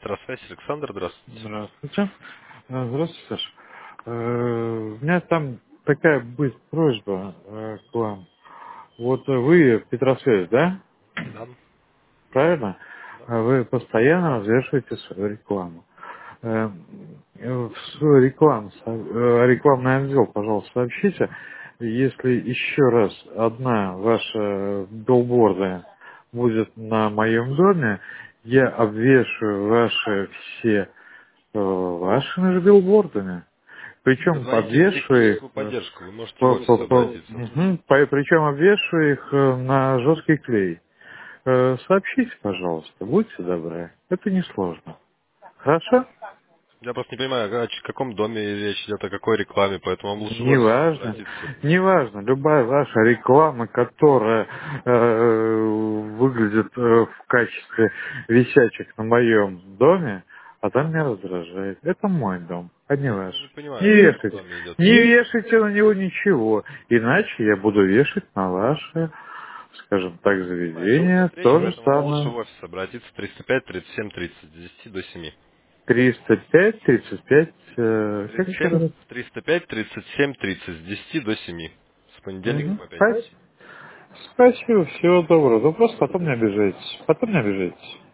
Электросвязь, Александр, здравствуйте. Здравствуйте. Здравствуйте, Саша. У меня там такая будет просьба к вам. Вот вы Петросвязь, да? Да, Правильно? да. Вы постоянно развешиваете свою рекламу. Э, В свой рекламный отдел, пожалуйста, сообщите, если еще раз одна ваша билборды будет на моем доме, я обвешу ваши все вашими же билбордами. Вы Причем звоните в обвешу их, техническую поддержку, вы можете в офис обратиться. причем обвешу их на жесткий клей. Сообщите, пожалуйста, будьте добры. Это несложно. Хорошо? Я просто не понимаю, о каком доме речь идет, о какой рекламе, поэтому вам лучше в офис Неважно. обратиться. Неважно. Любая ваша реклама, которая выглядит в качестве висячих на моем доме, она меня раздражает. Это мой дом, а не Я ваш. не Не понимаю, о каком вешайте. доме идет Не речь. вешайте на него ничего. Иначе я буду вешать на ваше, скажем так, Я понимаю, о чем заведение идет речь, то же поэтому вам лучше самое. в офис обратиться 305 37 30 с 10 до 7. 305, 35, как еще 35, раз? 305 37 30 с 10 до 7. С понедельника Мгм. по пятницу. Спасибо, всего доброго. Вы просто потом не обижайтесь. Потом не обижайтесь.